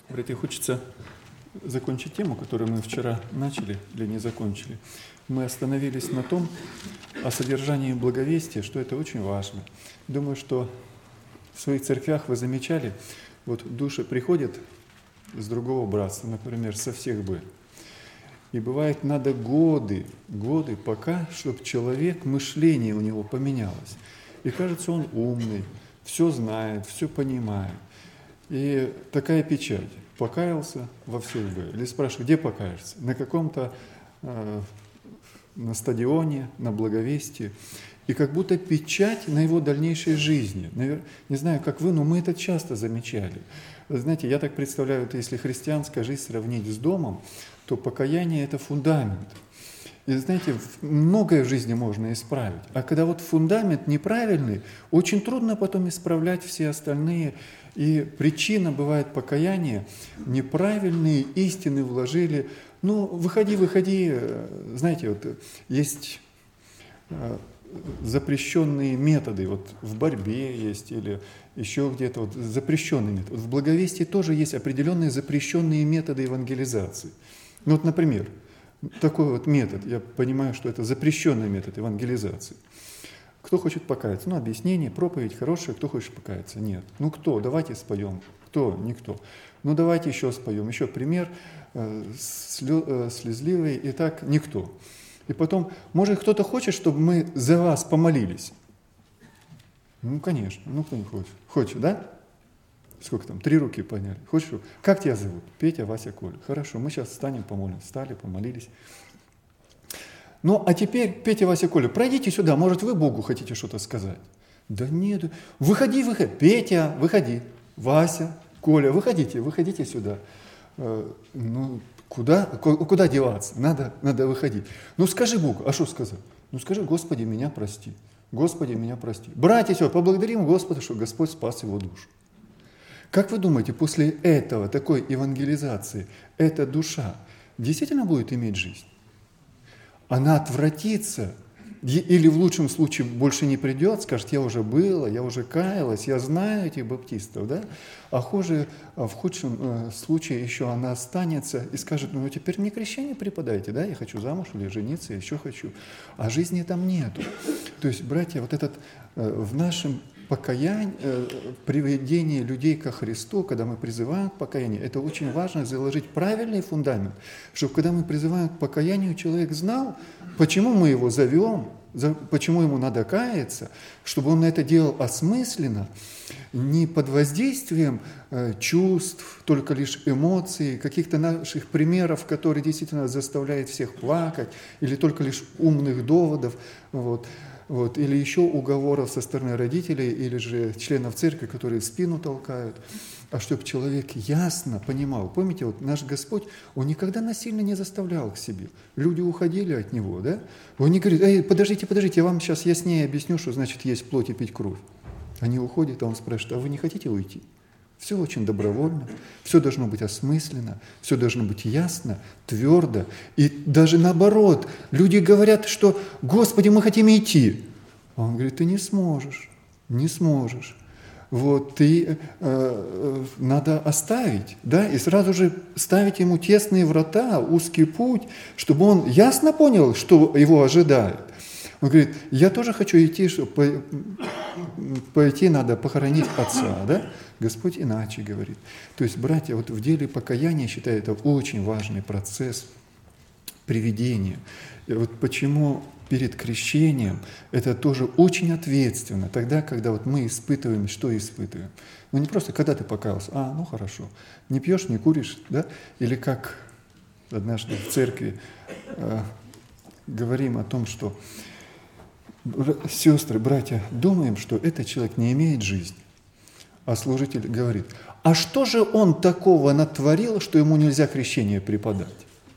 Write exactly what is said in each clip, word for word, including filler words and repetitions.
Братья, хочется закончить тему, которую мы вчера начали или не закончили. Мы остановились на том, о содержании благовестия, что это очень важно. Думаю, что в своих церквях вы замечали, вот души приходят с другого братства, например, со всех бы. И бывает, надо годы, годы пока, чтобы человек, мышление у него поменялось. И кажется, он умный, все знает, все понимает. И такая печать. Покаялся во всех бы. Или спрашивают, где покаешься? На каком-то, э, на стадионе, на благовестии. И как будто печать на его дальнейшей жизни. Навер... Не знаю, как вы, но мы это часто замечали. Вы знаете, я так представляю, это если христианская жизнь сравнить с домом, то покаяние – это фундамент. И знаете, многое в жизни можно исправить. А когда вот фундамент неправильный, очень трудно потом исправлять все остальные. И причина бывает покаяния, неправильные истины вложили. Ну, выходи, выходи. Знаете, вот есть запрещенные методы, вот в борьбе есть или еще где-то вот запрещенные методы. В благовестии тоже есть определенные запрещенные методы евангелизации. Ну вот, например, такой вот метод, я понимаю, что это запрещенный метод евангелизации. Кто хочет покаяться? Ну, объяснение, проповедь хорошая, кто хочет покаяться? Нет. Ну, кто? Давайте споем. Кто? Никто. Ну, давайте еще споем. Еще пример слезливый, и так никто. И потом, может, кто-то хочет, чтобы мы за вас помолились? Ну, конечно. Ну, кто не хочет? Хочет, да? Сколько там? Три руки подняли. Хочешь? Как тебя зовут? Петя, Вася, Коля. Хорошо, мы сейчас встанем, помолимся. Встали, помолились. Ну, а теперь, Петя, Вася, Коля, пройдите сюда, может, вы Богу хотите что-то сказать? Да нет, выходи, выходи. Петя, выходи. Вася, Коля, выходите, выходите сюда. Э, ну, куда, куда деваться? Надо, надо выходить. Ну, скажи Богу. А что сказать? Ну, скажи, Господи, меня прости. Господи, меня прости. Братья, все, поблагодарим Господа, что Господь спас его душу. Как вы думаете, после этого, такой евангелизации, эта душа действительно будет иметь жизнь? Она отвратится, или в лучшем случае больше не придет, скажет, я уже была, я уже каялась, я знаю этих баптистов, да? А хуже, в худшем случае еще она останется и скажет, ну теперь мне крещение преподайте, да, я хочу замуж или жениться, я еще хочу, а жизни там нету. То есть, братья, вот этот в нашем покаяние, приведение людей ко Христу, когда мы призываем к покаянию, это очень важно заложить правильный фундамент, чтобы когда мы призываем к покаянию, человек знал, почему мы его зовем, почему ему надо каяться, чтобы он это делал осмысленно, не под воздействием чувств, только лишь эмоций, каких-то наших примеров, которые действительно заставляют всех плакать, или только лишь умных доводов, вот. Вот, или еще уговоров со стороны родителей, или же членов церкви, которые в спину толкают, а чтобы человек ясно понимал. Помните, вот наш Господь, Он никогда насильно не заставлял к себе. Люди уходили от Него, да? Он не говорит, эй, подождите, подождите, я вам сейчас яснее объясню, что значит есть плоть и пить кровь. Они уходят, а Он спрашивает, а вы не хотите уйти? Все очень добровольно, все должно быть осмысленно, все должно быть ясно, твердо. И даже наоборот, люди говорят, что «Господи, мы хотим идти». А он говорит, ты не сможешь, не сможешь. Вот, ты, э, надо оставить, да, и сразу же ставить ему тесные врата, узкий путь, чтобы он ясно понял, что его ожидает. Он говорит, я тоже хочу идти, чтобы пойти надо похоронить отца, да? Господь иначе говорит. То есть, братья, вот в деле покаяния, считаю, это очень важный процесс приведения. И вот почему перед крещением это тоже очень ответственно, тогда, когда вот мы испытываем, что испытываем. Ну не просто, когда ты покаялся, а, ну хорошо, не пьешь, не куришь, да? Или как однажды в церкви э, говорим о том, что сестры, братья, думаем, что этот человек не имеет жизни. А служитель говорит, а что же он такого натворил, что ему нельзя крещение преподать?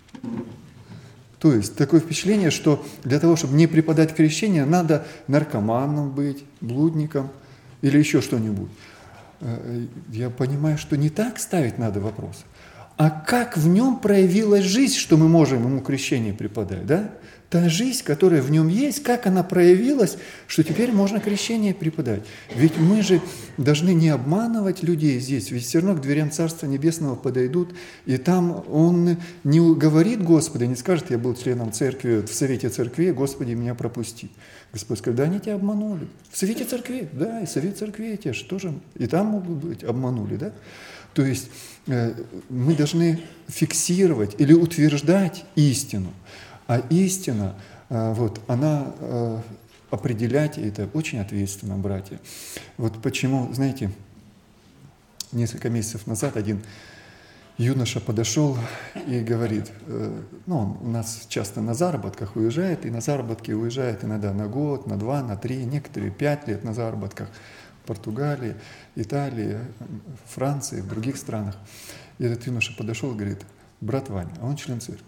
То есть такое впечатление, что для того, чтобы не преподать крещение, надо наркоманом быть, блудником или еще что-нибудь. Я понимаю, что не так ставить надо вопрос, а как в нем проявилась жизнь, что мы можем ему крещение преподать, да? та жизнь, которая в нем есть, как она проявилась, что теперь можно крещение преподать. Ведь мы же должны не обманывать людей здесь, ведь все равно к дверям Царства Небесного подойдут, и там он не говорит Господу, не скажет: я был членом церкви, в совете церкви, Господи, меня пропусти. Господь скажет: да они тебя обманули. В совете церкви, да, и совет церкви те же тоже, и там могут быть обманули, да. То есть э, мы должны фиксировать или утверждать истину, а истина, э, вот, она э, определять это очень ответственно, братья. Вот почему, знаете, несколько месяцев назад один юноша подошел и говорит, э, ну, он у нас часто на заработках уезжает, и на заработки уезжает иногда на год, на два, на три, некоторые пять лет на заработках. В Португалии, Италии, Франции, в других странах. И этот юноша подошел и говорит: брат Ваня, а он член церкви,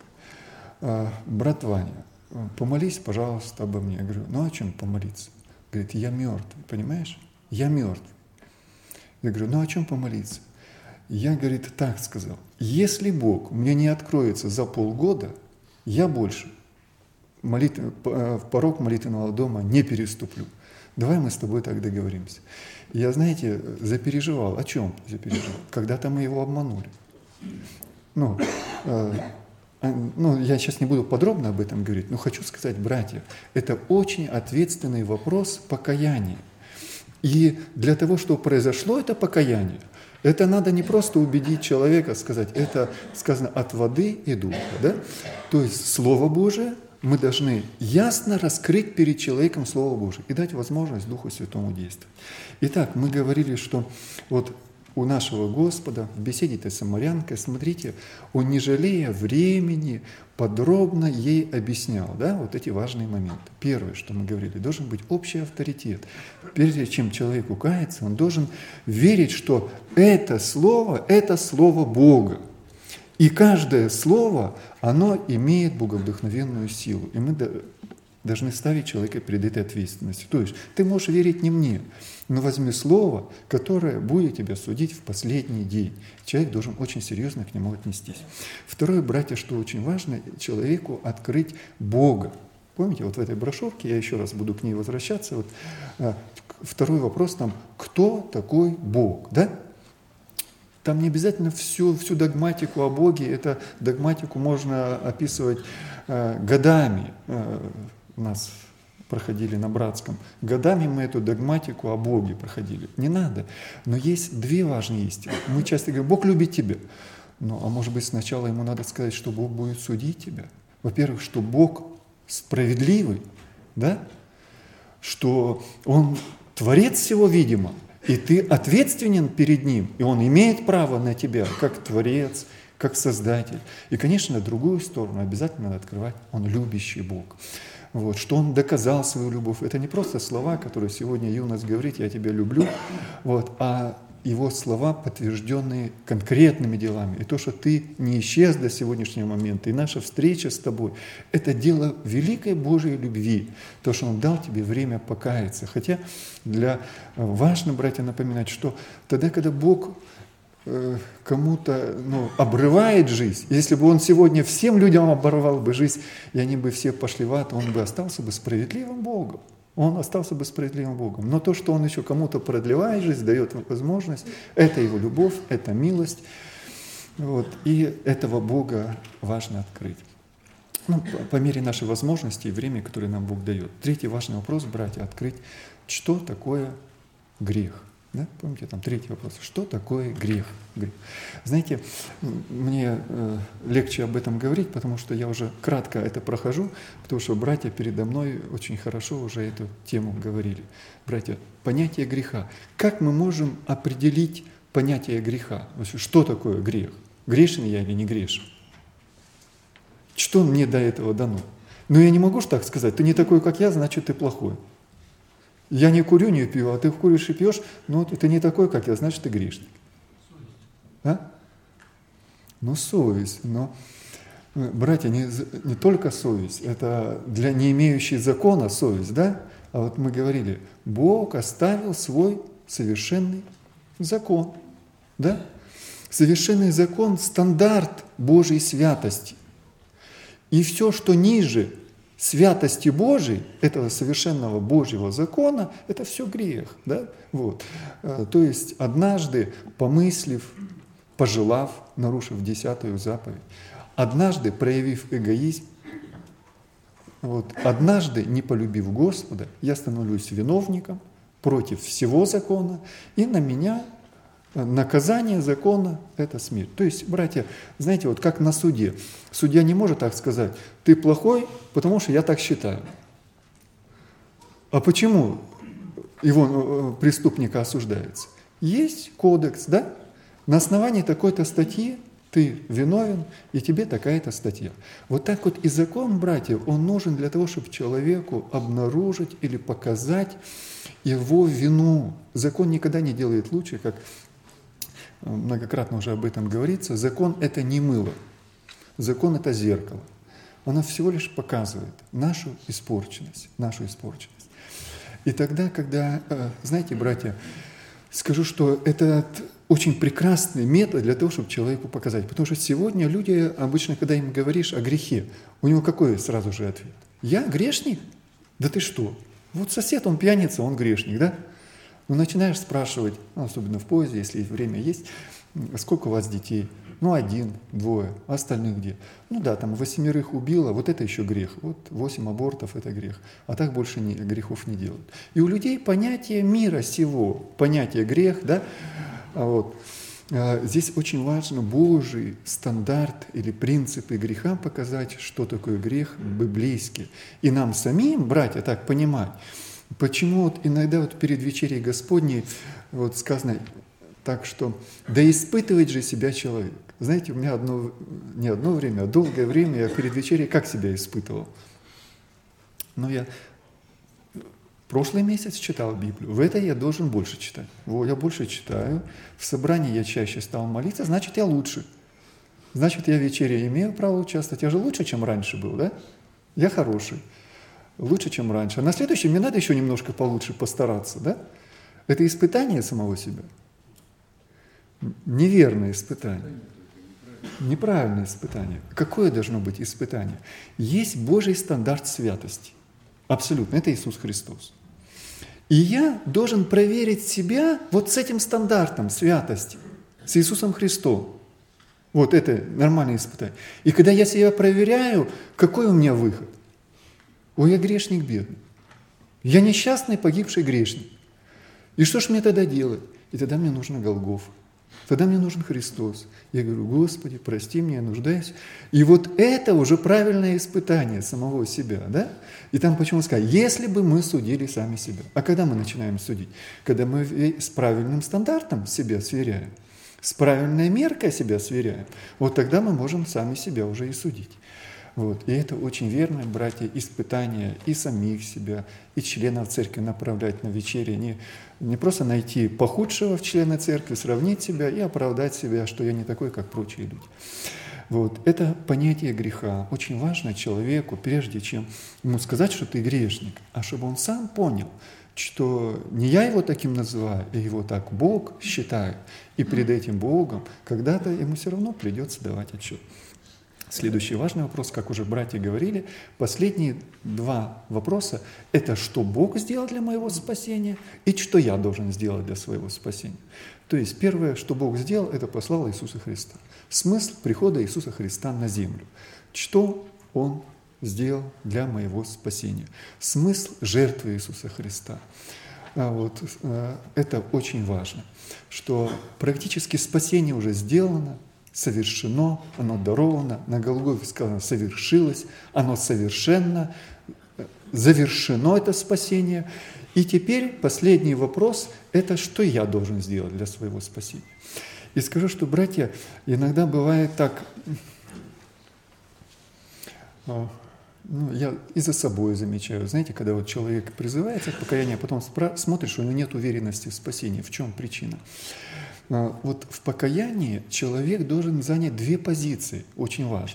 брат Ваня, помолись, пожалуйста, обо мне. Я говорю: ну о чем помолиться? Говорит: я мертвый, понимаешь? Я мертвый. Я говорю: ну о чем помолиться? Я, говорит, так сказал: если Бог мне не откроется за полгода, я больше молит... порог молитвенного дома не переступлю. Давай мы с тобой так договоримся. И я, знаете, запереживал. О чем запереживал? Когда-то мы его обманули. Ну, э, ну, я сейчас не буду подробно об этом говорить, но хочу сказать, братья, это очень ответственный вопрос покаяния. И для того, чтобы произошло это покаяние, это надо не просто убедить человека, сказать, это сказано от воды и духа, да? То есть Слово Божие мы должны ясно раскрыть перед человеком Слово Божие и дать возможность Духу Святому действовать. Итак, мы говорили, что вот у нашего Господа в беседе с самарянкой, смотрите, он, не жалея времени, подробно ей объяснял, да, вот эти важные моменты. Первое, что мы говорили, должен быть общий авторитет. Прежде чем человек кается, он должен верить, что это слово – это слово Бога. И каждое слово, оно имеет боговдохновенную силу. И мы должны ставить человека перед этой ответственностью. То есть ты можешь верить не мне, но возьми слово, которое будет тебя судить в последний день. Человек должен очень серьезно к нему отнестись. Второе, братья, что очень важно, человеку открыть Бога. Помните, вот в этой брошюрке, я еще раз буду к ней возвращаться, вот, а, второй вопрос там: кто такой Бог, да? Там не обязательно всю, всю догматику о Боге, эту догматику можно описывать э, годами. Э, у нас проходили на Братском. Годами мы эту догматику о Боге проходили. Не надо. Но есть две важные истины. Мы часто говорим: Бог любит тебя. Ну, а может быть, сначала ему надо сказать, что Бог будет судить тебя. Во-первых, что Бог справедливый, да? Что Он творец всего видимого. И ты ответственен перед Ним, и Он имеет право на тебя, как Творец, как Создатель. И, конечно, другую сторону обязательно надо открывать: Он любящий Бог. Вот, что Он доказал свою любовь. Это не просто слова, которые сегодня юность говорит: «Я тебя люблю», вот, а Его слова, подтвержденные конкретными делами. И то, что ты не исчез до сегодняшнего момента, и наша встреча с тобой – это дело великой Божьей любви. То, что Он дал тебе время покаяться. Хотя для важно, братья, напоминать, что тогда, когда Бог э, кому-то ну, обрывает жизнь, если бы Он сегодня всем людям оборвал бы жизнь, и они бы все пошли в ад, Он бы остался бы справедливым Богом. Он остался бы справедливым Богом. Но то, что Он еще кому-то продлевает жизнь, дает возможность, это Его любовь, это милость. Вот. И этого Бога важно открыть. Ну, по, по мере нашей возможности и времени, которое нам Бог дает. Третий важный вопрос, братья, открыть, что такое грех. Да? Помните, там третий вопрос. Что такое грех? грех? Знаете, мне э, легче об этом говорить, потому что я уже кратко это прохожу, потому что братья передо мной очень хорошо уже эту тему говорили. Братья, понятие греха. Как мы можем определить понятие греха? Что такое грех? Грешен я или не грешен? Что мне до этого дано? Но я не могу же так сказать: ты не такой, как я, значит, ты плохой. Я не курю, не пью, а ты куришь и пьешь, ну, ты не такой, как я, значит, ты грешник. А? Ну, совесть. Но, братья, не, не только совесть, это для не имеющей закона совесть, да? А вот мы говорили, Бог оставил свой совершенный закон, да? Совершенный закон – стандарт Божьей святости. И все, что ниже святости Божией, этого совершенного Божьего закона, это все грех. Да? Вот. То есть однажды, помыслив, пожелав, нарушив десятую заповедь, однажды проявив эгоизм, вот, однажды, не полюбив Господа, я становлюсь виновником против всего закона, и на меня наказание закона – это смерть. То есть, братья, знаете, вот как на суде. Судья не может так сказать: ты плохой, потому что я так считаю. А почему его преступника осуждается? Есть кодекс, да? На основании такой-то статьи ты виновен, и тебе такая-то статья. Вот так вот и закон, братья, он нужен для того, чтобы человеку обнаружить или показать его вину. Закон никогда не делает лучше, как многократно уже об этом говорится. Закон – это не мыло, закон – это зеркало. Оно всего лишь показывает нашу испорченность, нашу испорченность. И тогда, когда, знаете, братья, скажу, что этот очень прекрасный метод для того, чтобы человеку показать. Потому что сегодня люди, обычно, когда им говоришь о грехе, у него какой сразу же ответ? Я грешник? Да ты что? Вот сосед, он пьяница, он грешник, да? Ну, начинаешь спрашивать, ну, особенно в поезде, если время есть, сколько у вас детей? Ну, один, двое, а остальных где? Ну да, там восьмерых убило, вот это еще грех. Вот восемь абортов – это грех. А так больше не, грехов не делают. И у людей понятие мира сего, понятие грех, да? А вот. Здесь очень важно Божий стандарт или принципы греха показать, что такое грех библейский. И нам самим, братья, так понимать, почему вот иногда вот перед вечерей Господней вот сказано так, что «да испытывает же себя человек». Знаете, у меня одно, не одно время, а долгое время я перед вечерей как себя испытывал? Ну, я прошлый месяц читал Библию, в это я должен больше читать. Вот, я больше читаю, в собрании я чаще стал молиться, значит, я лучше. Значит, я в вечере имею право участвовать. Я же лучше, чем раньше был, да? Я хороший. Лучше, чем раньше. А на следующем мне надо еще немножко получше постараться, да? Это испытание самого себя. Неверное испытание. Неправильное испытание. Какое должно быть испытание? Есть Божий стандарт святости. Абсолютно. Это Иисус Христос. И я должен проверить себя вот с этим стандартом святости, с Иисусом Христом. Вот это нормальное испытание. И когда я себя проверяю, какой у меня выход? Ой, я грешник бедный. Я несчастный, погибший грешник. И что ж мне тогда делать? И тогда мне нужна Голгофа. Тогда мне нужен Христос. Я говорю: Господи, прости меня, я нуждаюсь. И вот это уже правильное испытание самого себя, да? И там почему сказать, если бы мы судили сами себя. А когда мы начинаем судить? Когда мы с правильным стандартом себя сверяем, с правильной меркой себя сверяем, вот тогда мы можем сами себя уже и судить. Вот. И это очень верное, братья, испытание и самих себя, и членов церкви направлять на вечере. Не, не просто найти похудшего в члена церкви, сравнить себя и оправдать себя, что я не такой, как прочие люди. Вот. Это понятие греха. Очень важно человеку, прежде чем ему сказать, что ты грешник, а чтобы он сам понял, что не я его таким называю, а его так Бог считает. И перед этим Богом когда-то ему все равно придется давать отчет. Следующий важный вопрос, как уже братья говорили, последние два вопроса – это что Бог сделал для моего спасения и что я должен сделать для своего спасения. То есть первое, что Бог сделал, это послал Иисуса Христа. Смысл прихода Иисуса Христа на землю. Что Он сделал для моего спасения. Смысл жертвы Иисуса Христа. Вот, это очень важно, что практически спасение уже сделано, совершено, оно даровано, на Голгофе сказано совершилось, оно совершенно, завершено это спасение. И теперь последний вопрос – это что я должен сделать для своего спасения. И скажу, что, братья, иногда бывает так, ну, я и за собой замечаю, знаете, когда вот человек призывается к покаянию, а потом спра- смотришь, у него нет уверенности в спасении. В чем причина? Вот в покаянии человек должен занять две позиции, очень важно.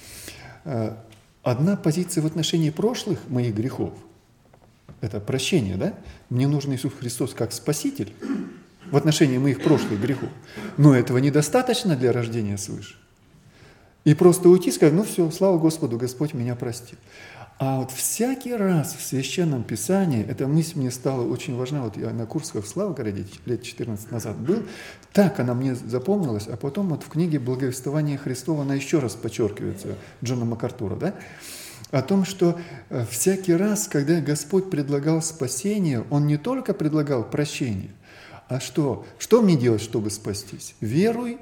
Одна позиция в отношении прошлых моих грехов – это прощение, да? Мне нужен Иисус Христос как Спаситель в отношении моих прошлых грехов. Но этого недостаточно для рождения свыше. И просто уйти и сказать, ну все, слава Господу, Господь меня простил. А вот всякий раз в Священном Писании, эта мысль мне стала очень важна, вот я на курсах в Славгороде лет четырнадцать назад был, так она мне запомнилась, а потом вот в книге «Благовествование Христово» она еще раз подчеркивается, Джона МакАртура, да, о том, что всякий раз, когда Господь предлагал спасение, Он не только предлагал прощение, а что? Что мне делать, чтобы спастись? Веруй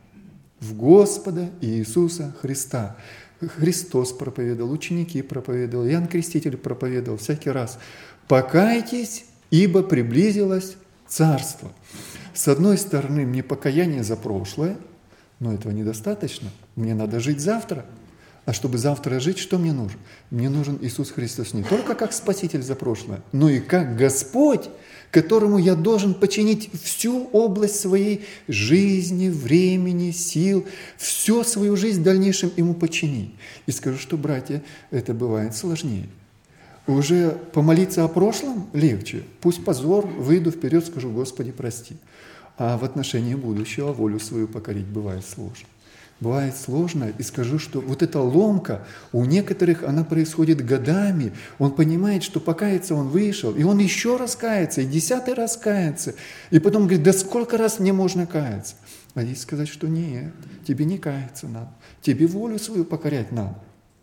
в Господа Иисуса Христа. Христос проповедовал, ученики проповедовали, Иоанн Креститель проповедовал всякий раз. «Покайтесь, ибо приблизилось Царство». С одной стороны, мне покаяние за прошлое, но этого недостаточно. Мне надо жить завтра. А чтобы завтра жить, что мне нужен? Мне нужен Иисус Христос не только как Спаситель за прошлое, но и как Господь, которому я должен подчинить всю область своей жизни, времени, сил, всю свою жизнь в дальнейшем Ему подчинить. И скажу, что, братья, это бывает сложнее. Уже помолиться о прошлом легче. Пусть позор, выйду вперед, скажу: Господи, прости. А в отношении будущего волю свою покорить бывает сложно. Бывает сложно, и скажу, что вот эта ломка, у некоторых она происходит годами. Он понимает, что покаяться он вышел, и он еще раз кается, и десятый раз кается. И потом говорит: да сколько раз мне можно каяться? А здесь сказать, что нет, тебе не каяться надо, тебе волю свою покорять надо.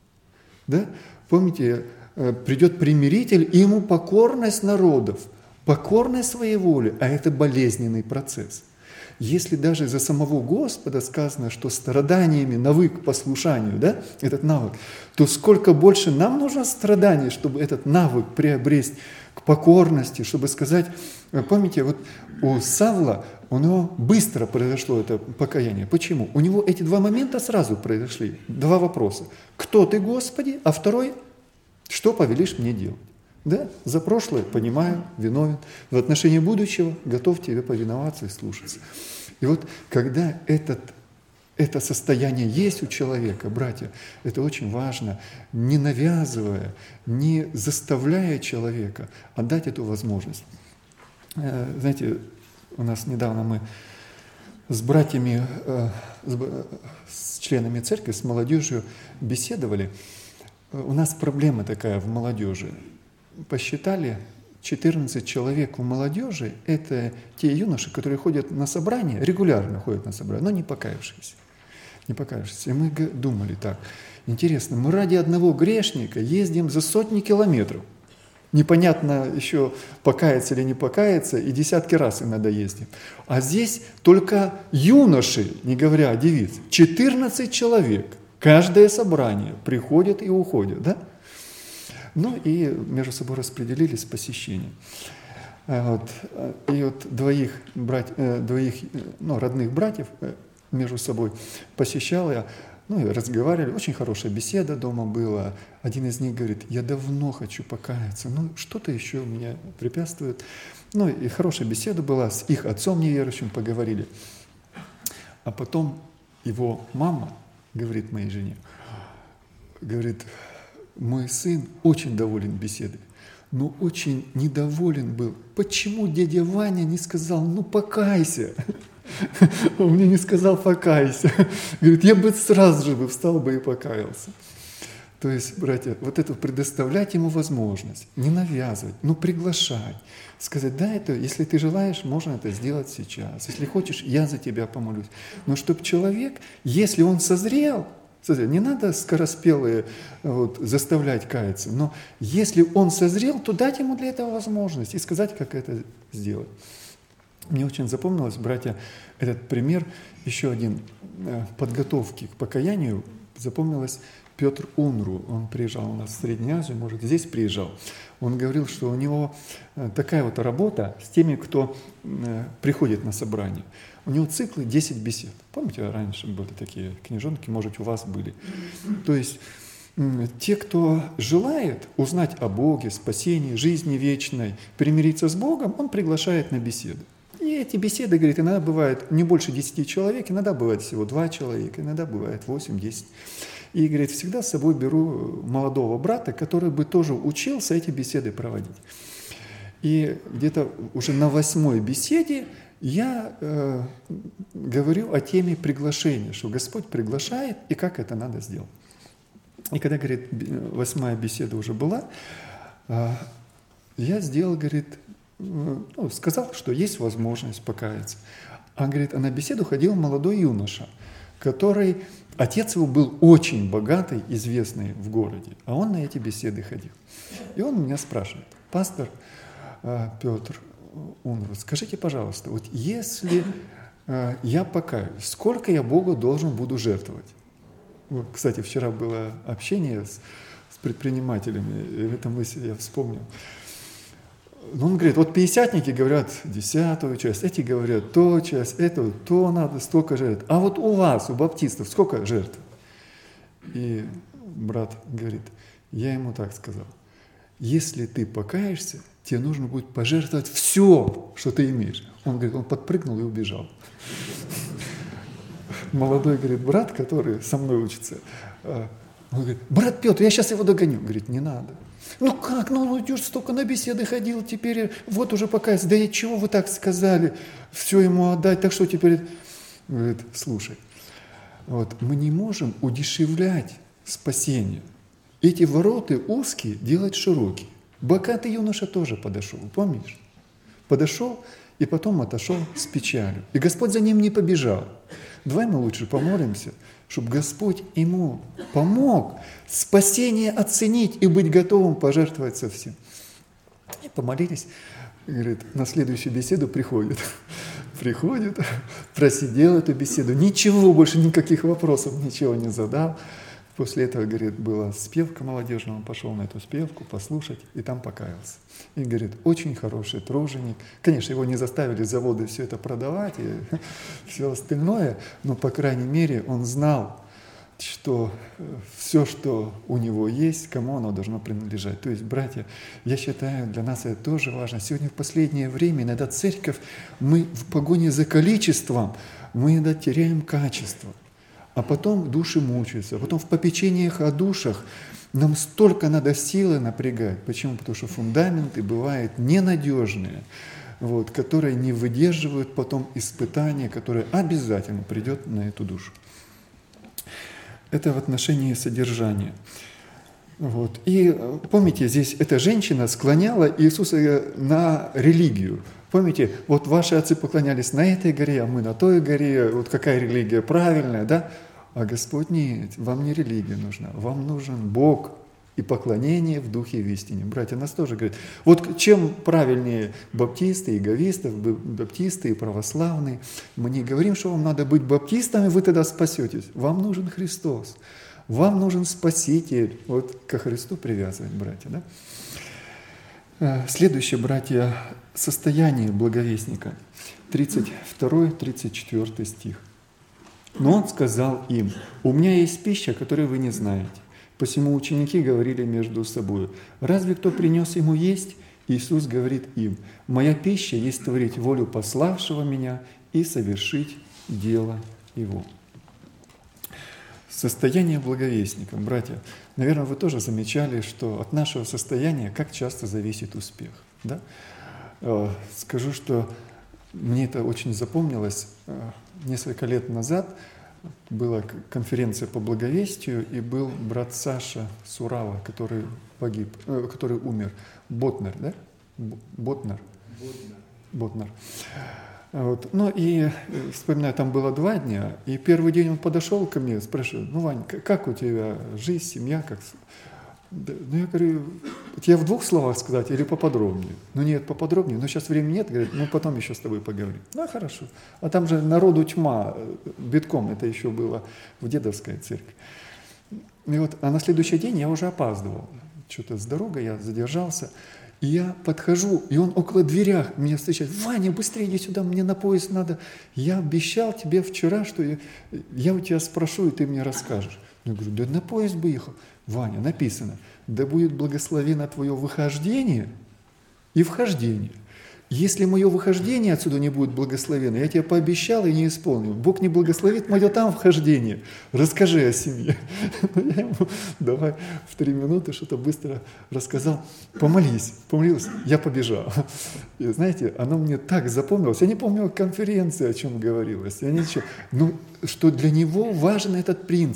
Да? Помните, придет примиритель, и ему покорность народов, покорность своей воле, а это болезненный процесс. Если даже за самого Господа сказано, что страданиями навык к послушанию, да, этот навык, то сколько больше нам нужно страданий, чтобы этот навык приобрести к покорности, чтобы сказать, помните, вот у Савла, у него быстро произошло это покаяние. Почему? У него эти два момента сразу произошли, два вопроса. Кто ты, Господи? А второй, что повелишь мне делать? Да, за прошлое понимаю, виновен. В отношении будущего готов тебе повиноваться и слушаться. И вот когда этот, это состояние есть у человека, братья, это очень важно, не навязывая, не заставляя человека, а дать эту возможность. Знаете, у нас недавно мы с братьями, с членами церкви, с молодежью беседовали. У нас проблема такая в молодежи. Посчитали, четырнадцать человек в молодежи – это те юноши, которые ходят на собрания, регулярно ходят на собрания, но не покаявшиеся. Не покаявшиеся. И мы думали так: интересно, мы ради одного грешника ездим за сотни километров. Непонятно еще, покаяться или не покаяться, и десятки раз иногда ездим. А здесь только юноши, не говоря о девиц, четырнадцать человек. Каждое собрание приходят и уходят, да? Ну и между собой распределились посещения. Вот. И вот двоих, брать, двоих ну, родных братьев между собой посещал я, ну и разговаривали, очень хорошая беседа дома была. Один из них говорит: я давно хочу покаяться, но что-то еще меня препятствует. Ну и хорошая беседа была, с их отцом неверующим поговорили. А потом его мама говорит моей жене, говорит: мой сын очень доволен беседой, но очень недоволен был. Почему дядя Ваня не сказал: ну покайся? Он мне не сказал: покайся. Говорит: я бы сразу же бы встал бы и покаялся. То есть, братья, вот это предоставлять ему возможность, не навязывать, но приглашать. Сказать: да, это, если ты желаешь, можно это сделать сейчас. Если хочешь, я за тебя помолюсь. Но чтобы человек, если он созрел, не надо скороспелые вот, заставлять каяться, но если он созрел, то дать ему для этого возможность и сказать, как это сделать. Мне очень запомнилось, братья, этот пример, еще один, подготовки к покаянию, запомнилось Петр Унру. Он приезжал у нас в Среднюю Азию, может, здесь приезжал. Он говорил, что у него такая вот работа с теми, кто приходит на собрание. У него циклы десять бесед. Помните, раньше были такие книжонки, может, у вас были. То есть те, кто желает узнать о Боге, спасении, жизни вечной, примириться с Богом, он приглашает на беседы. И эти беседы, говорит, иногда бывает не больше десяти человек, иногда бывает всего два человека, иногда бывает восемь-десять. И, говорит, всегда с собой беру молодого брата, который бы тоже учился эти беседы проводить. И где-то уже на восьмой беседе я э, говорю о теме приглашения, что Господь приглашает и как это надо сделать. И когда, говорит, восьмая беседа уже была, я сделал, говорит, ну, сказал, что есть возможность покаяться. А, говорит, а на беседу ходил молодой юноша, который, отец его был очень богатый, известный в городе, а он на эти беседы ходил. И он меня спрашивает: пастор Петр Унрус, скажите, пожалуйста, вот если я покаюсь, сколько я Богу должен буду жертвовать? Вот, кстати, вчера было общение с, с предпринимателями, и в этом мысли я вспомнил. Ну, он говорит, вот пятидесятники говорят десятую часть, эти говорят то часть, это то надо, столько жертв. А вот у вас, у баптистов, сколько жертв? И брат говорит, я ему так сказал, если ты покаешься, тебе нужно будет пожертвовать все, что ты имеешь. Он говорит, он подпрыгнул и убежал. Молодой, говорит, брат, который со мной учится, он говорит, брат Петр, я сейчас его догоню. Говорит, не надо. Ну как, ну он идешь, столько на беседы ходил, теперь вот уже покаяться. Да и чего вы так сказали, все ему отдать, так что теперь... Говорит, слушай, вот, мы не можем удешевлять спасение. Эти ворота узкие делать широкие. Богатый юноша тоже подошел, помнишь? Подошел и потом отошел с печалью. И Господь за ним не побежал. Давай мы лучше помолимся, чтобы Господь ему помог спасение оценить и быть готовым пожертвовать совсем. И помолились. И, говорит, на следующую беседу приходит. Приходит, просидел эту беседу. Ничего больше, никаких вопросов, ничего не задал. После этого, говорит, была спевка молодежная, он пошел на эту спевку послушать, и там покаялся. И, говорит, очень хороший труженик. Конечно, его не заставили заводы все это продавать и все остальное, но, по крайней мере, он знал, что все, что у него есть, кому оно должно принадлежать. То есть, братья, я считаю, для нас это тоже важно. Сегодня в последнее время иногда церковь, мы в погоне за количеством, мы иногда теряем качество. А потом души мучаются, а потом в попечениях о душах нам столько надо силы напрягать. Почему? Потому что фундаменты бывают ненадежные, вот, которые не выдерживают потом испытания, которое обязательно придет на эту душу. Это в отношении содержания. Вот. И помните, здесь эта женщина склоняла Иисуса на религию. Помните, вот ваши отцы поклонялись на этой горе, а мы на той горе, вот какая религия правильная, да? А Господь нет, вам не религия нужна, вам нужен Бог и поклонение в духе и в истине. Братья, нас тоже говорят, вот чем правильнее баптисты, иеговисты, баптисты и православные, мы не говорим, что вам надо быть баптистами, вы тогда спасетесь. Вам нужен Христос, вам нужен Спаситель, вот ко Христу привязывать, братья, да? Следующее, братья, состояние благовестника, тридцать второй тридцать четвёртый стих. «Но он сказал им, у меня есть пища, которую вы не знаете. Посему ученики говорили между собой, разве кто принес ему есть? Иисус говорит им, моя пища есть творить волю пославшего меня и совершить дело его». Состояние благовестника, братья, наверное, вы тоже замечали, что от нашего состояния как часто зависит успех. Да? Скажу, что мне это очень запомнилось. Несколько лет назад была конференция по благовестию, и был брат Саша с Урала, который погиб, который умер. Ботнер, да? Ботнер. Ботнер. Ботнер. Вот. Ну и, вспоминаю, там было два дня, и первый день он подошел ко мне, спрашивает, ну, Вань, как у тебя жизнь, семья, как... Ну, я говорю, тебе в двух словах сказать или поподробнее? Ну, нет, поподробнее, но сейчас времени нет, говорит, ну, потом еще с тобой поговорим. Ну, хорошо. А там же народу тьма, битком, это еще было в дедовской церкви. И вот, а на следующий день я уже опаздывал, что-то с дорогой, я задержался. И я подхожу, и он около дверях меня встречает. Ваня, быстрее иди сюда, мне на поезд надо. Я обещал тебе вчера, что я, я у тебя спрошу, и ты мне расскажешь. Я говорю, да на поезд бы ехал. Ваня, написано, да будет благословено твое выхождение и вхождение. Если мое выхождение отсюда не будет благословено, я тебе пообещал и не исполнил. Бог не благословит мое там вхождение. Расскажи о семье. Я ему давай в три минуты что-то быстро рассказал. Помолись, помолился, я побежал. И знаете, оно мне так запомнилось. Я не помню конференции, о чем говорилось. Я ничего. Но что для него важен этот принцип.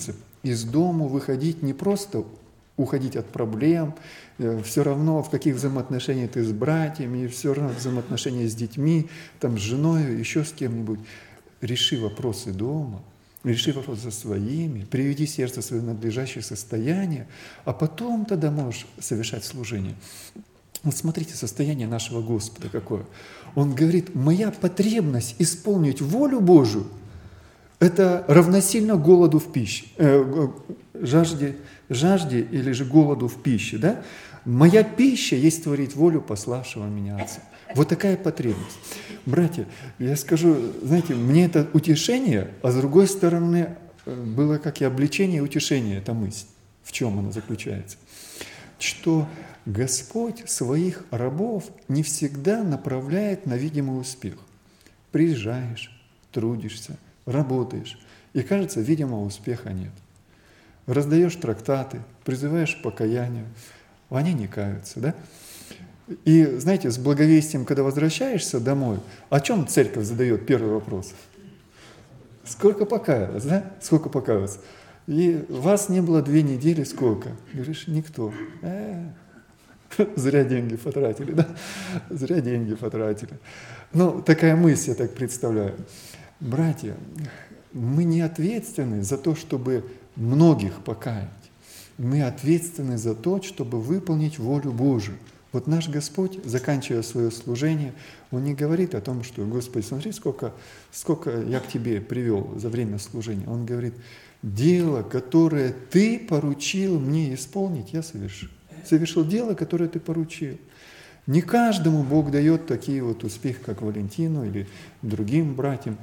из дома выходить не просто уходить от проблем, все равно в каких взаимоотношениях ты с братьями, все равно взаимоотношения с детьми, там, с женой, еще с кем-нибудь. Реши вопросы дома, реши вопросы со своими, приведи сердце свое в надлежащее состояние, а потом тогда можешь совершать служение. Вот смотрите, состояние нашего Господа какое. Он говорит, моя потребность исполнить волю Божию – это равносильно голоду в пище, э, жажде, жажде или же голоду в пище. Да? Моя пища есть творить волю пославшего меня Отца. Вот такая потребность. Братья, я скажу, знаете, мне это утешение, а с другой стороны было как и обличение и утешение, эта мысль. В чем она заключается? Что Господь своих рабов не всегда направляет на видимый успех. Приезжаешь, трудишься, работаешь, и кажется, видимого успеха нет. Раздаешь трактаты, призываешь к покаянию, они не каются, да? И, знаете, с благовестием, когда возвращаешься домой, о чем церковь задает первый вопрос? Сколько покаялось, да? Сколько покаялось? И вас не было две недели, сколько? Говоришь, никто. Э-э, зря деньги потратили, да? Зря деньги потратили. Ну, такая мысль, я так представляю. Братья, мы не ответственны за то, чтобы многих покаять. Мы ответственны за то, чтобы выполнить волю Божию. Вот наш Господь, заканчивая свое служение, Он не говорит о том, что, Господи, смотри, сколько, сколько я к Тебе привел за время служения. Он говорит, дело, которое Ты поручил мне исполнить, я совершил. Совершил дело, которое Ты поручил. Не каждому Бог дает такие вот успехи, как Валентину или другим братьям.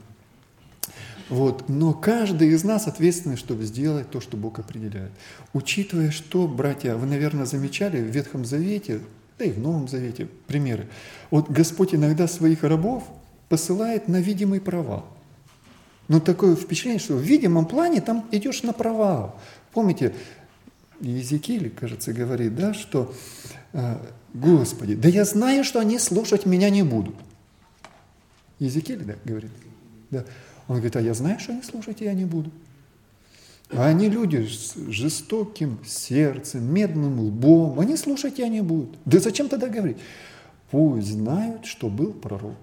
Вот. Но каждый из нас ответственный, чтобы сделать то, что Бог определяет. Учитывая, что, братья, вы, наверное, замечали в Ветхом Завете, да и в Новом Завете примеры. Вот Господь иногда своих рабов посылает на видимый провал. Но такое впечатление, что в видимом плане там идешь на провал. Помните, Иезекииль, кажется, говорит, да, что «Господи, да я знаю, что они слушать меня не будут». Иезекииль, да, говорит. Да. Он говорит, а я знаю, что они слушать я не буду. А они люди с жестоким сердцем, медным лбом, они слушать я не будут. Да зачем тогда говорить? Пусть знают, что был пророк.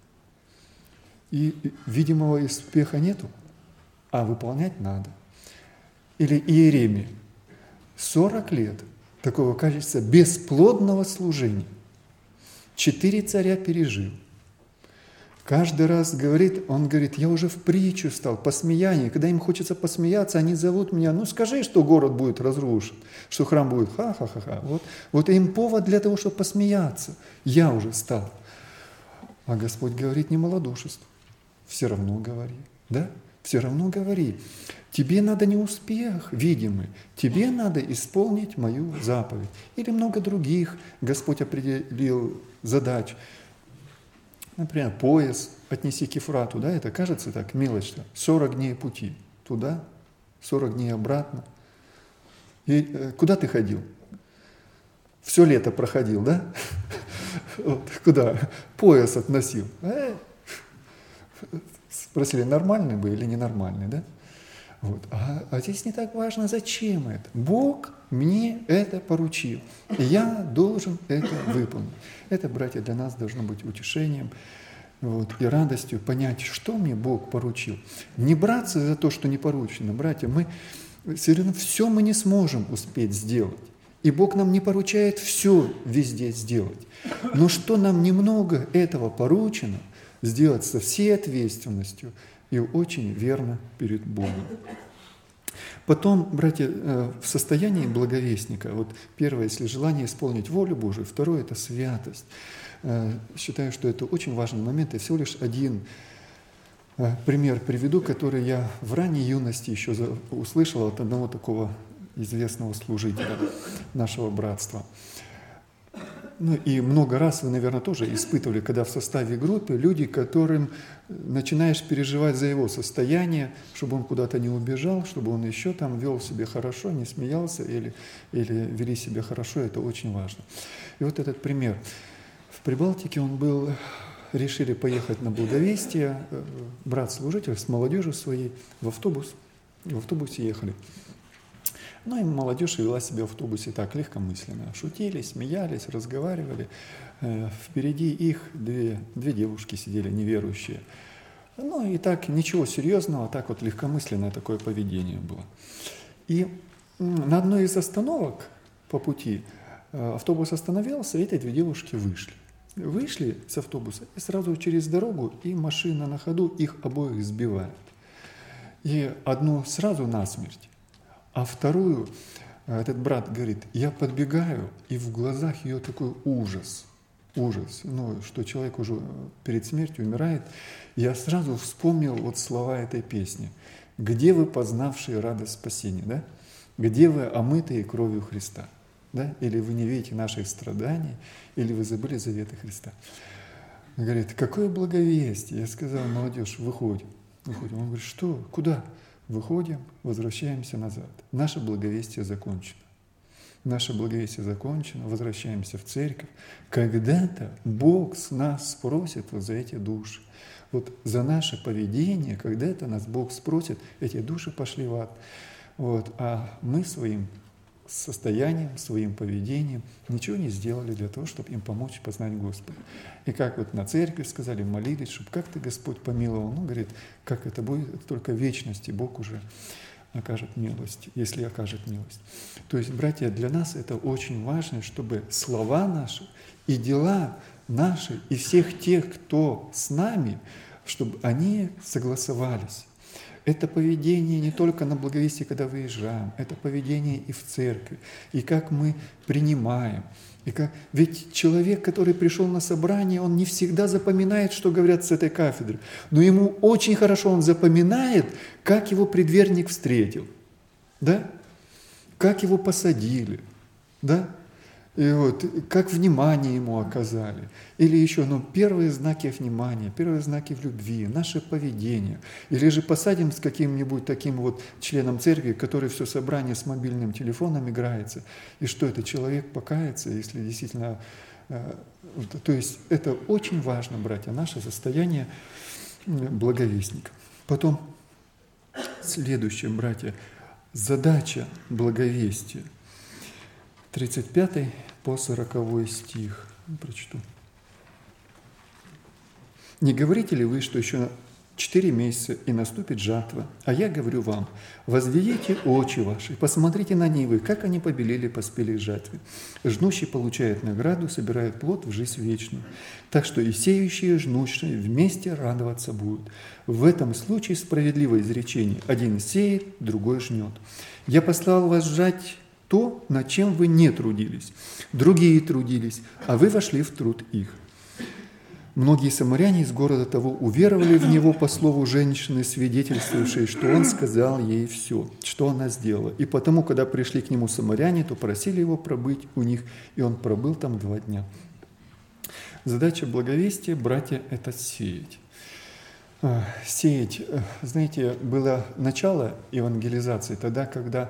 И видимого успеха нету, а выполнять надо. Или Иеремия. сорок лет такого, кажется, бесплодного служения. Четыре царя пережил. Каждый раз говорит, он говорит, я уже в притчу стал, посмеяние. Когда им хочется посмеяться, они зовут меня, ну скажи, что город будет разрушен, что храм будет ха-ха-ха-ха. Вот, вот им повод для того, чтобы посмеяться. Я уже стал. А Господь говорит, не малодушество. Все равно говори, да? Все равно говори. Тебе надо не успех видимый, тебе надо исполнить мою заповедь. Или много других Господь определил задач. Например, пояс отнеси к Ефрату, да, это кажется так, мелочь, сорок дней пути туда, сорок дней обратно. И э, куда ты ходил? Все лето проходил, да? Вот, куда? Пояс относил. Э, спросили, нормальный бы или ненормальный, да? Вот. А, а здесь не так важно, зачем это. Бог мне это поручил, и я должен это выполнить. Это, братья, для нас должно быть утешением, вот, и радостью понять, что мне Бог поручил. Не браться за то, что не поручено. Братья, мы все равно все мы не сможем успеть сделать. И Бог нам не поручает все везде сделать. Но что нам немного этого поручено, сделать со всей ответственностью и очень верно перед Богом. Потом, братья, в состоянии благовестника, вот первое, если желание исполнить волю Божию, второе – это святость. Считаю, что это очень важный момент. Я всего лишь один пример приведу, который я в ранней юности еще услышал от одного такого известного служителя нашего братства. Ну и много раз вы, наверное, тоже испытывали, когда в составе группы люди, которым начинаешь переживать за его состояние, чтобы он куда-то не убежал, чтобы он еще там вел себя хорошо, не смеялся или, или вели себя хорошо, это очень важно. И вот этот пример. В Прибалтике он был, решили поехать на благовестие, брат-служитель с молодежью своей в автобус, в автобусе ехали. Ну и молодежь вела себя в автобусе так легкомысленно. Шутили, смеялись, разговаривали. Впереди их две, две девушки сидели, неверующие. Ну и так ничего серьезного, так вот легкомысленное такое поведение было. И на одной из остановок по пути автобус остановился, и эти две девушки вышли. Вышли с автобуса, и сразу через дорогу, и машина на ходу их обоих сбивает. И одну сразу насмерть, а вторую, этот брат говорит, я подбегаю, и в глазах ее такой ужас, ужас, ну, что человек уже перед смертью умирает. Я сразу вспомнил вот слова этой песни. «Где вы, познавшие радость спасения?» да? «Где вы, омытые кровью Христа?» да? Или вы не видите наших страданий, или вы забыли заветы Христа. Он говорит, какое благовестие. Я сказал, молодежь, выходим. выходим. Он говорит, что, куда? Выходим, возвращаемся назад. Наше благовестие закончено. Наше благовестие закончено, возвращаемся в церковь. Когда-то Бог с нас спросит вот за эти души. Вот за наше поведение, когда-то нас Бог спросит, эти души пошли в ад. Вот, а мы своим состоянием, своим поведением ничего не сделали для того, чтобы им помочь познать Господа. И как вот на церкви сказали, молились, чтобы как ты, Господь, помиловал. Ну, говорит, как это будет, это только в вечности Бог уже окажет милость, если окажет милость. То есть, братья, для нас это очень важно, чтобы слова наши и дела наши, и всех тех, кто с нами, чтобы они согласовались. Это поведение не только на благовестие, когда выезжаем, это поведение и в церкви, и как мы принимаем. И как... Ведь человек, который пришел на собрание, он не всегда запоминает, что говорят с этой кафедры, но ему очень хорошо он запоминает, как его предверник встретил, да? Как его посадили, да? И вот, как внимание ему оказали. Или еще, ну, первые знаки внимания, первые знаки в любви, наше поведение. Или же посадим с каким-нибудь таким вот членом церкви, который все собрание с мобильным телефоном играется. И что это, человек покается, если действительно... Э, то есть это очень важно, братья, наше состояние благовестника. Потом следующее, братья, задача благовестия. тридцать пятый по сороковой стих. Прочту. «Не говорите ли вы, что еще четыре месяца и наступит жатва? А я говорю вам, возведите очи ваши, посмотрите на нивы, как они побелели, поспели к жатве. Жнущий получает награду, собирает плод в жизнь вечную. Так что и сеющие, и жнущие вместе радоваться будут. В этом случае справедливое изречение. Один сеет, другой жнет. Я послал вас жать то, над чем вы не трудились. Другие трудились, а вы вошли в труд их. Многие самаряне из города того уверовали в него по слову женщины, свидетельствовавшей, что он сказал ей все, что она сделала. И потому, когда пришли к нему самаряне, то просили его пробыть у них, и он пробыл там два дня». Задача благовестия, братья, это сеять. Сеять, знаете, было начало евангелизации тогда, когда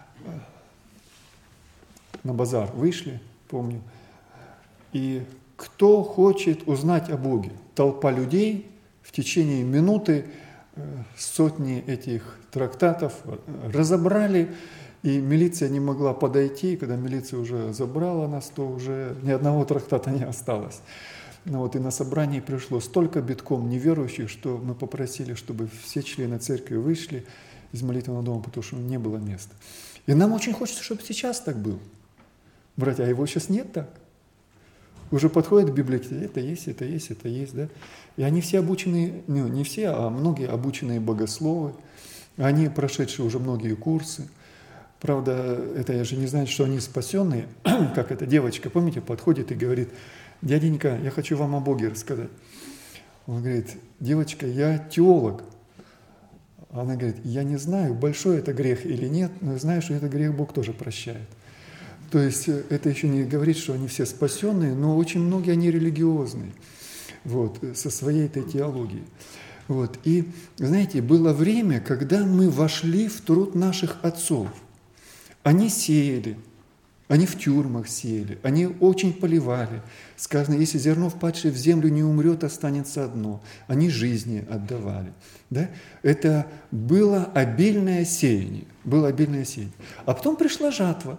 на базар вышли, помню, и кто хочет узнать о Боге? Толпа людей в течение минуты сотни этих трактатов разобрали, и милиция не могла подойти, и когда милиция уже забрала нас, то уже ни одного трактата не осталось. Ну вот, и на собрании пришло столько битком неверующих, что мы попросили, чтобы все члены церкви вышли из молитвенного дома, потому что не было места. И нам очень хочется, чтобы сейчас так было. Братья, а его сейчас нет так. Уже подходят к библиотеке, это есть, это есть, это есть, да. И они все обученные, ну, не все, а многие обученные богословы. Они прошедшие уже многие курсы. Правда, это я же не знаю, что они спасенные. Как эта девочка, помните, подходит и говорит: дяденька, я хочу вам о Боге рассказать. Он говорит: девочка, я теолог. Она говорит: я не знаю, большой это грех или нет, но знаю, что этот грех Бог тоже прощает. То есть это еще не говорит, что они все спасенные, но очень многие они религиозные, вот, со своей этой теологией. Вот. И, знаете, было время, когда мы вошли в труд наших отцов. Они сеяли, Они в тюрьмах сели, они очень поливали. Сказано, если зерно, впадшее в землю, не умрет, останется одно. Они жизни отдавали. Да? Это было обильное сеяние. Было обильное сеяние. А потом пришла жатва.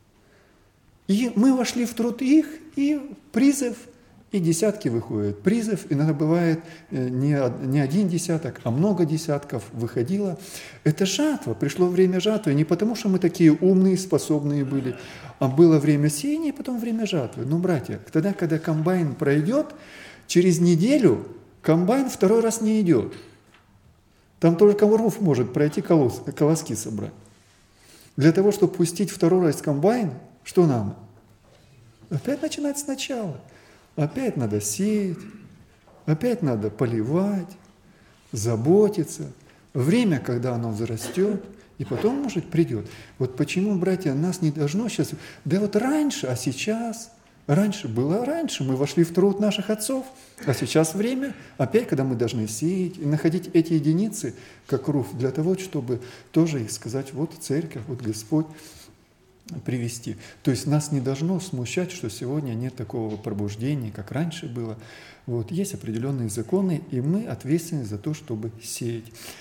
И мы вошли в труд их, и призыв, и десятки выходят. Призыв иногда бывает не, не один десяток, а много десятков выходило. Это жатва, пришло время жатвы. Не потому, что мы такие умные, способные были, а было время сеяния, и потом время жатвы. Но, братья, тогда, когда комбайн пройдет, через неделю комбайн второй раз не идет. Там только руф может пройти, колос, колоски собрать. Для того, чтобы пустить второй раз комбайн, что нам? Опять начинать сначала. Опять надо сеять, опять надо поливать, заботиться. Время, когда оно взрастет, и потом, может, придет. Вот почему, братья, нас не должно сейчас... Да вот раньше, а сейчас... Раньше было раньше, мы вошли в труд наших отцов, а сейчас время, опять, когда мы должны сеять и находить эти единицы, как руф, для того, чтобы тоже их сказать, вот церковь, вот Господь, привести. То есть нас не должно смущать, что сегодня нет такого пробуждения, как раньше было. Вот. Есть определенные законы, и мы ответственны за то, чтобы сеять.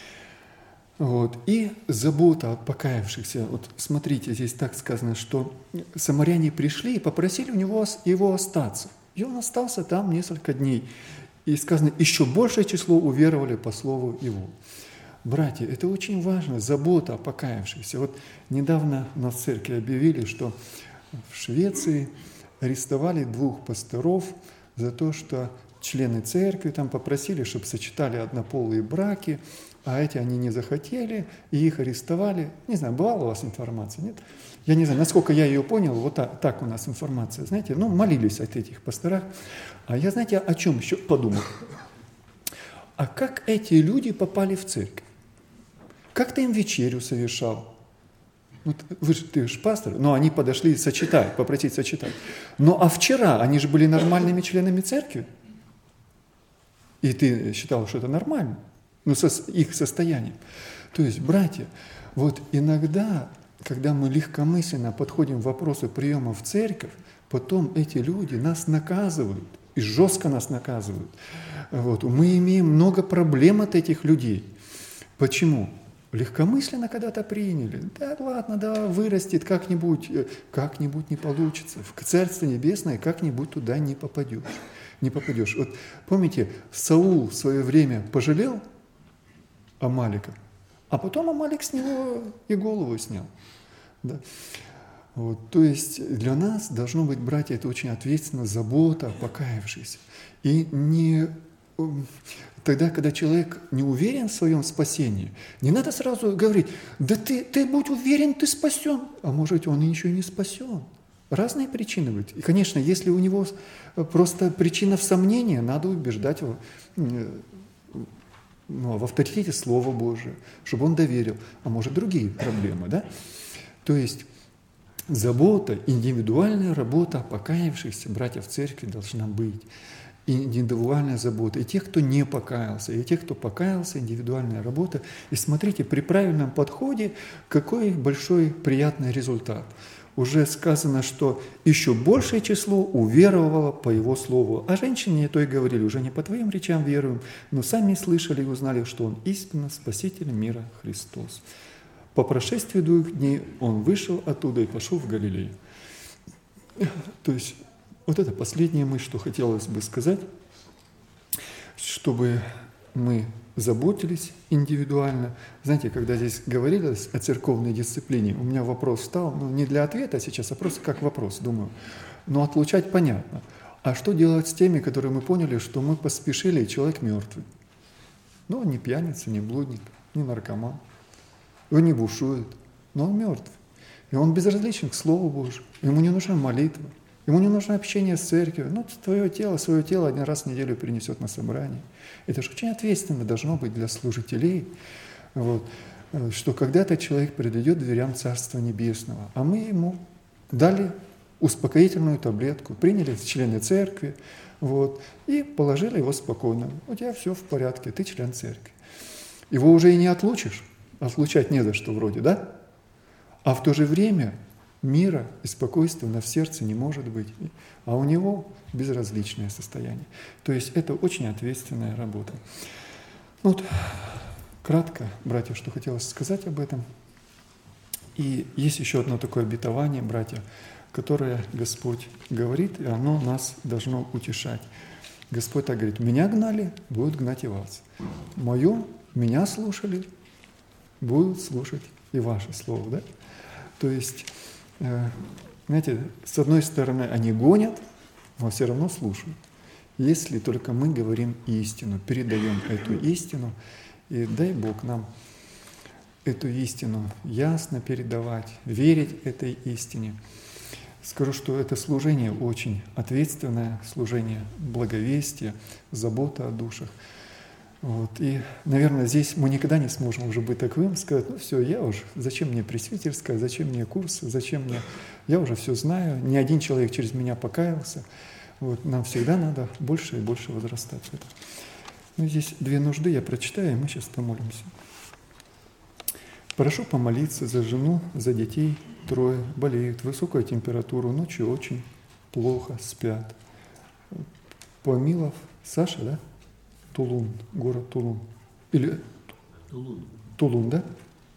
Вот. И забота о покаявшихся. Вот смотрите, здесь так сказано, что самаряне пришли и попросили у него его остаться. И он остался там несколько дней. И сказано, еще большее число уверовали по слову его. Братья, это очень важно, забота о покаявшихся. Вот недавно на церкви объявили, что в Швеции арестовали двух пасторов за то, что члены церкви там попросили, чтобы сочетали однополые браки, а эти они не захотели, и их арестовали. Не знаю, бывала у вас информация, нет? Я не знаю, насколько я ее понял, вот так, так у нас информация, знаете, ну, молились от этих пасторах. А я, знаете, о чем еще подумал? А как эти люди попали в церковь? Как ты им вечерю совершал? Вот вы же, ты же пастор, но они подошли сочетать, попросить сочетать. Ну а вчера они же были нормальными членами церкви. И ты считал, что это нормально, ну, со их состоянием. То есть, братья, вот иногда, когда мы легкомысленно подходим к вопросу приема в церковь, потом эти люди нас наказывают, и жестко нас наказывают. Вот. Мы имеем много проблем от этих людей. Почему? Легкомысленно когда-то приняли. Да ладно, да, вырастет как-нибудь, как-нибудь не получится. В Царство Небесное как-нибудь туда не попадешь. Не попадешь. Вот помните, Саул в свое время пожалел Амалика, а потом Амалик с него и голову снял. Да. Вот, то есть для нас должно быть, братья, это очень ответственно, забота о покаявшихся. И не... Тогда, когда человек не уверен в своем спасении, не надо сразу говорить, да ты, ты будь уверен, ты спасен. А может, он еще и не спасен. Разные причины быть. И, конечно, если у него просто причина в сомнении, надо убеждать его ну, в авторитете Слова Божия, чтобы он доверил. А может, другие проблемы, да? То есть забота, индивидуальная работа о покаявшихся братьев в церкви должна быть. Индивидуальная забота. И тех, кто не покаялся, и тех, кто покаялся, индивидуальная работа. И смотрите, при правильном подходе, какой большой приятный результат. Уже сказано, что еще большее число уверовало по его слову. А женщине то и говорили, уже не по твоим речам веруем, но сами слышали и узнали, что он истинно Спаситель мира Христос. По прошествии двух дней он вышел оттуда и пошел в Галилею. То есть вот это последняя мысль, что хотелось бы сказать, чтобы мы заботились индивидуально. Знаете, когда здесь говорилось о церковной дисциплине, у меня вопрос встал, ну не для ответа сейчас, а просто как вопрос, думаю. Но отлучать понятно. А что делать с теми, которые мы поняли, что мы поспешили, и человек мертвый? Ну, он не пьяница, не блудник, не наркоман. Он не бушует, но он мертв. И он безразличен к Слову Божьему. Ему не нужна молитва. Ему не нужно общение с церковью. Ну, твое тело, свое тело один раз в неделю принесет на собрание. Это же очень ответственно должно быть для служителей, вот, что когда-то человек придет к дверям Царства Небесного, а мы ему дали успокоительную таблетку, приняли члены церкви, вот, и положили его спокойно. У тебя все в порядке, ты член церкви. Его уже и не отлучишь, отлучать не за что вроде, да? А в то же время мира и спокойствия у нас в сердце не может быть, а у него безразличное состояние. То есть это очень ответственная работа. Ну вот, кратко, братья, что хотелось сказать об этом. И есть еще одно такое обетование, братья, которое Господь говорит, и оно нас должно утешать. Господь так говорит: «Меня гнали, будут гнать и вас. Мое, меня слушали, будут слушать и ваше слово». Да? То есть, знаете, с одной стороны, они гонят, но все равно слушают. Если только мы говорим истину, передаем эту истину, и дай Бог нам эту истину ясно передавать, верить этой истине. Скажу, что это служение очень ответственное, служение благовестия, забота о душах. Вот. И, наверное, здесь мы никогда не сможем уже быть таковым, сказать: ну все, я уже, зачем мне пресвитерская, зачем мне курсы, зачем мне, я уже все знаю, ни один человек через меня покаялся. Вот. Нам всегда надо больше и больше возрастать в этом. Ну, здесь две нужды я прочитаю, и мы сейчас помолимся. Прошу помолиться за жену, за детей. Трое болеют, высокая температура, ночью очень плохо спят. Помилов, Саша, да? Тулун, город Тулун. Или Тулун. Тулун, да?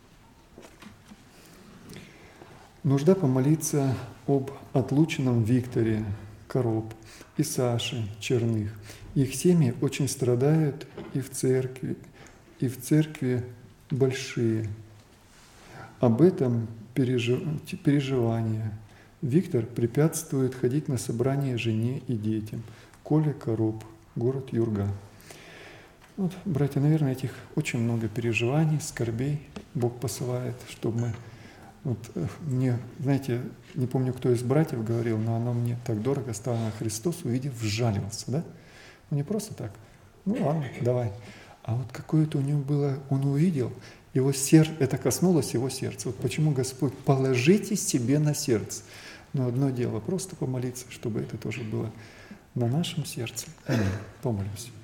Нужда помолиться об отлученном Викторе Короб и Саше Черных. Их семьи очень страдают и в церкви, и в церкви большие. Об этом переживания. Виктор препятствует ходить на собрания жене и детям. Коля Короб, город Юрга. Вот, братья, наверное, этих очень много переживаний, скорбей Бог посылает, чтобы мы... Вот, мне, знаете, не помню, кто из братьев говорил, но оно мне так дорого стало. Христос, увидев, сжалился, да? Ну, не просто так. Ну, ладно, давай. А вот какое-то у него было... Он увидел... Его сердце, это коснулось его сердца. Вот почему Господь: положите себе на сердце. Но одно дело, просто помолиться, чтобы это тоже было на нашем сердце. Аминь. Помолимся.